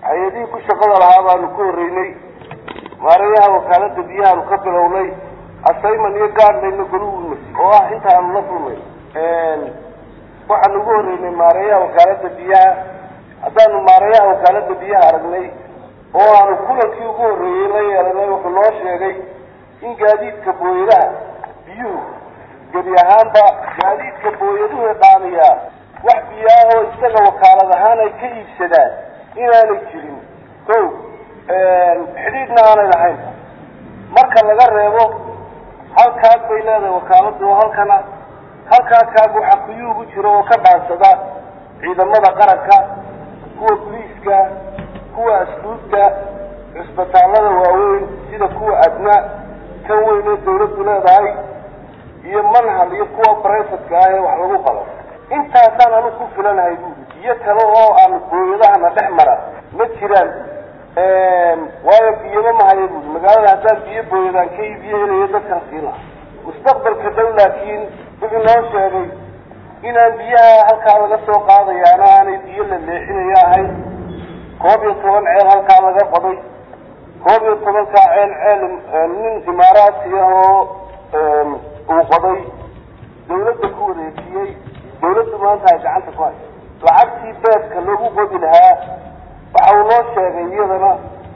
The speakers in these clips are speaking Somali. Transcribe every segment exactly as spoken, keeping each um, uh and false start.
hay'adii ku shaqada lahaa baanu ku horeynay maarayaha wakaalada biyaha ka bilowday asayman iyo gaadhayna guluubna oo ah inta aan la kulmay een waxaan ugu horeynay maarayaha wakaalada biyaha hadaan maarayaha wakaalada biyaha aragnay oo aan kulankii ugu horeeyay la yeelanay wuxuu noo sheegay in gaadiidka booyadaha biyuhu gabi ahaanba gaadiidka booyaduhu qaaliya wax biyaha oo isaga wakaalad ahaan ay ka iibsadaan inaanay jirin kow een xidhiidhna aanay lahayn marka laga reebo halkaas bay leedahay wakaaladu halkana halkaas ka waxa kuyuugu jiro oo ka dhaansada ciidamada qaranka kuwa booliiska kuwa asluubta isbitaalada waaweyn sida kuwa adna kan weyn ee dawladdu leedahay iyo manhal iyo kuwa private ah ee wax lagu qabo intaasaan anu ku filanahay iyo kale oo aan booyadahana dhex mara ma jiraan een waayo biyo ma hayo magaalada hadaan biyo booyadaan ka iibiyo inay dadka fiila mustaqbalka dhow laakiin wuxuu noo sheegay inaan biyaha halkaa laga soo qaadayaana aanay biyo la leexinayo ahayn koob iyo toban ceel halkaa laga qoday koob iyo toban ka ceel ceel nin imaaraati oo uu qoday dawladda ku wareejiyay dawladdu maanta ay gacanta ku hayso lacagtii beedka lagu qodi lahaa waxa uu noo sheegay iyadana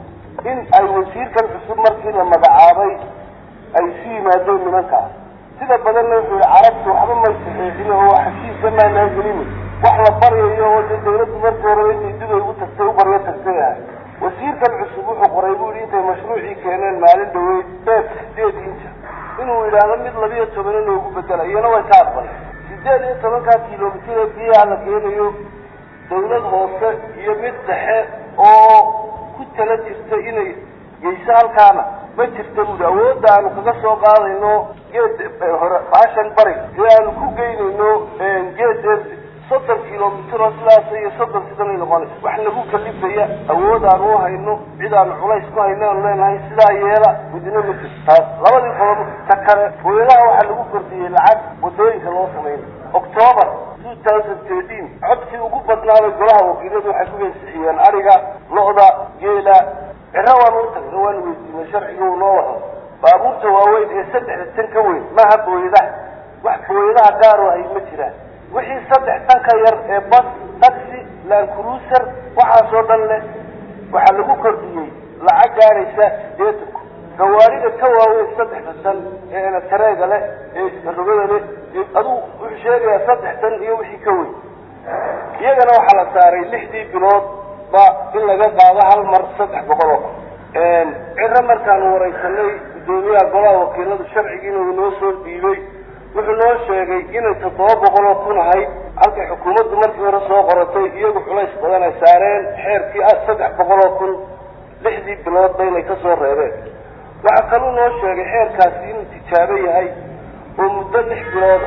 in ay wasiirkan cusub markii la magacaabay ay si yimaadeen nimanka sida badanna wuxuu carabtu waxba ma saxiixin oo xaqiiqda ma naagelin wax la barayo oo dawladdu markii hore inay dib ugu tagtay u bariyo tagtay wasiirkan cusub wuxuu qoray buu intay mashruuci keeneen maalin dhaweyd beed sideed inta inuu yiraahdo mid laba iyo toban inuu ugu bedelo iyana way ka aqbal sideed iyo toban ka kiiloomitir biyaha la keenayo dawlad hoose iyo mid dhexe oo ku tala jirta inay geysa halkaana ma jirto awoodda aanu kaga soo qaadayno geed hore baashan bari si aanu ku geynayno geed soddon kiiloomitir oo sidaas iyo soddon sidan noqon wax lagu kalifaya awood aan u hayno cid aan culays ku hayno leenahay sidaa yeela midna ma jirto labadii qodob ta kale hooyadaha waxa lagu kordhiyay lacag wadooyinka loo sameeyo October two thousand thirteen codkii ugu badnaaday golaha wakiiladu waxay ku geysiyeen ariga lo'da geela cirawaan u tagay waan weydiiyay sharciga uu noo wado baabuurta waaweyn ee saddex tan ka weyn ma habooyada wax booyadaha gaar ah ay ma jiraan wixii saddex tan ka yar ee bas taxi land cruiser waxa soo dhan leh waxa lagu kordhiyay lacag gaaraysa sideed gawaarida ka waaweyn saddex tan ee tareega leh ee rogada leh adu wuxuu sheegay saddex tan iyo wixii ka weyn iyagana waxa la saaray lixdii bilood ba in laga qaado hal mar saddex boqol een cirra markaan wareysanay gudoomiyaha golaha wakiilada sharciga inuu noo soo dhiibay wuxuu noo sheegay inay toddoba boqol oo kun ahay halka xukuumaddu markii hore soo qoratay iyagu culays badan ay saareen xeerkii ah saddex boqol oo kun lixdii bilood bay ka soo reebeen waxa kaloo noo sheegay xeerkaasi inuu tijaabo yahay oo muddo lix bilood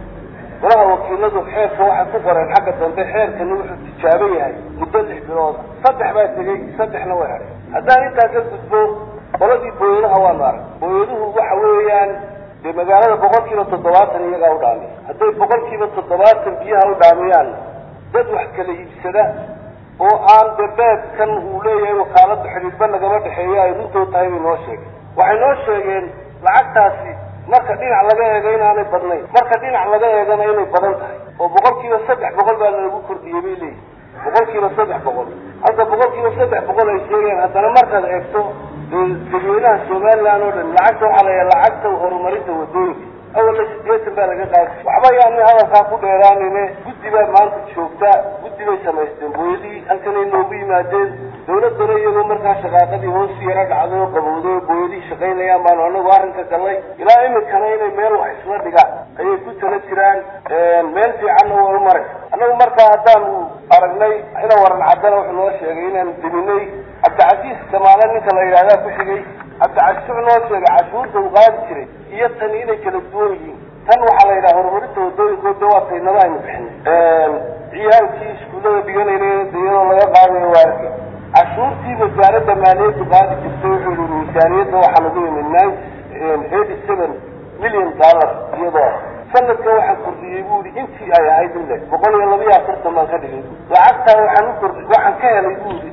golaha wakiiladu xeerka waxa ku qoran xagga dambe xeerkan wuxuu tijaabo yahay muddo lix bilood saddex baa tagay saddexna way haray haddaan intaa ka gudbo qoladii booyadaha waa naar booyaduhu waxa weeyaan de magaalada boqolkiiba toddobaatan iyaga u dhaamay hadday boqolkiiba toddobaatan biyaha u dhaamiyaan dad wax kala iibsada oo aan beedkan uu leeyahay wakaalada xiriirba lagama dhaxeeyo ay runtood tahay noo sheegay waxay noo sheegeen lacagtaasi marka dhinac laga eego inaanay badnayn marka dhinac laga eegana inay badan tahay oo boqolkiiba saddex boqol baa lagu kordhiyay bay leeyihiin boqolkiiba saddex boqol hadda boqolkiiba saddex boqol ay sheegeen haddana markaad eegto dadweynaha Soomaaliland oo dhan lacagta waxa la lacagta horumarinta wadooyinka awal sideetan baa laga qaaday waxba yaani hadalka ku dheeraanayne guddi baa maanta joogta guddi bay samaysteen booyadii halkan ay noogu yimaadeen dawladda iyadoo markaa shaqaaqadii hoos yara dhacdo qabowday booyadii shaqaynayaan baan anagu arrinka galay ilaa imikana inay meel wax isla dhigaan ayay ku tala jiraan meel fiican oo maray anagu markaa haddaan aragnay ina waran cadana wuxuu noo sheegay inaan diminay Abdulaziz Kamaal ninka la yiraahdo ku xigay Abdulaziz noo sheegay cashuurta uu qaadi jiray iyo tan inay kala duwan yihiin tan waxa la yiraahdo horumarinta wadooyinka dawaatay nadaam bixin ee ciyaalkii iskuulada dhiganayeen iyadoo laga qaadayo waarka cashuurtii wasaaradda maaliyadda qaadi jirtay wuxuu miisaaniyadda waxa lagu yimaanay eighty-seven million dollars iyadoo sanadka waxa kordhiyay buu intii ay ahayd in boqol iyo laba iyo afartan baan ka dhigay lacagta waxaan u kordhiyay waxaan ka helay buu cashuur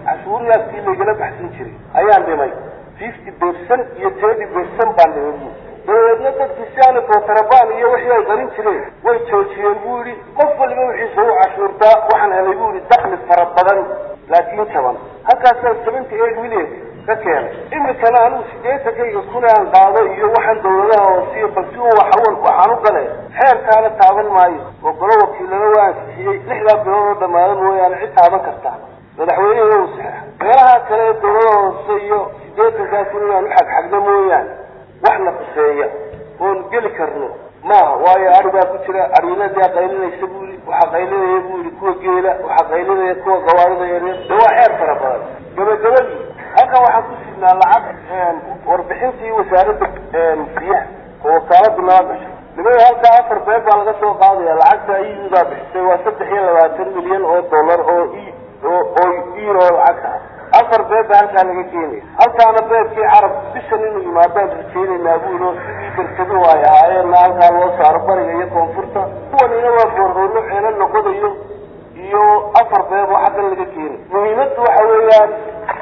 gayaskii laygala baxsan jiray ayaan dhimay fifty percent iyo thirty percent baan dhimay dabeedna dadkii si aana kootarabaan iyo wixii ay qarin jireen way joojiyeen buu yidhi qof waliba wixiisa u cashuurtaa waxaan helay buu yidhi dakhli fara badan laakiin jaban halkaasaa seventy eight million ka keenay imikana anigu sideetankayga kun aan qaado iyo waxaan dawladaha hoosiyo balsi u waxawan waxaan u galay xeerkaana taaban maayo oo golo wakiilada waa ansixiyey lixdaa bilood oo dhammaada mooyaane cid taaban kartaa madaxweyneha u saxeexa meelaha kale ee dawladaha hoose iyo sideetankaa kun inaan u xagxagno mooyaane wax la quseeya oon geli karno maaha waayo arigaa ku jira ariinadaa qaylinaysa buu yidhi waxaa qaylinaya buu yidhi kuwa geela waxaa qaylinaya kuwa gawaarida yaryar de waa xeer fara badan gabagabadii halkan waxaan ku sidnaa lacag warbixintii wasaaradda biyaha oo wakaaladu nala gashay nimada halkaa afar beeb baa laga soo qaadaya lacagta iyudaa bixisay waa saddex iyo labaatan milyan oo dollar oo oo oo euro lacagta afar beeb baa halkaa laga keenaya halkaana beebkii carab bishan inuu yimaadaan rajeynaynaa buu yidhi oo sidii barkaduhu ay ahaayeenna halkaa loo saaro bariga iyo koonfurta kuwanina waa boorhoollo ceelo noqodayo iyo afar beeb oo xaggan laga keenay muhiimaddu waxa weeyaan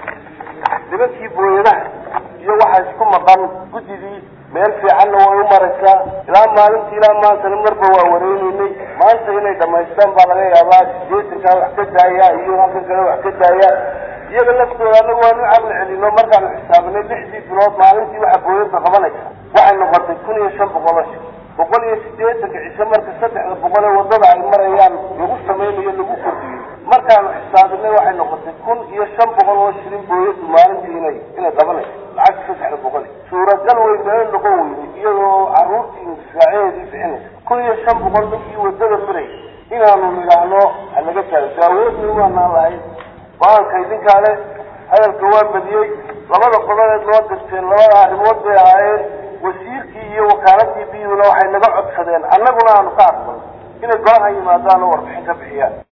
nimankii booyadaha iyo waxaa isku maqan guddidii meel fiicanna way u maraysaa ilaa maalintii ilaa maantana marba waa wareynaynay maanta inay dhamaystaan baa laga yaabaa sideetankaa wax ka daaya iyo halkan kale wax ka daaya iyaga laftooda anagu waanu caqli celino markaanu xisaabinay lixdii bilood maalintii waxa booyada qabanaysa waxay noqotay kun iyo shan boqol oo shil boqol iyo sideetanka cisho marka saddexda boqol ee wadada ay marayaan lagu samaynayo lagu kordhiyey markaanu xisaabinay waxay noqotay kun iyo shan boqol oo shilin booyadu maalintii inay inay qabanayso lacagta saddexda boqol suuragal way meel noqon weyday iyadoo carruurtii indifaaceedii bixinaysa kun iyo shan boqol ninkii wadada marayay inaanu nidhaahno halaga taalo daawoodna waanaan lahayn waanka idinkaa le hadalka waa badiyey labada qodobeed loo dirteen labada arrimood bay ahaayeen wasiirkii iyo wakaaladii biyuhuna waxay naga codsadeen annaguna aanu ka aqbalno inay golaha yimaadaan oo warbixin ka bixiyaan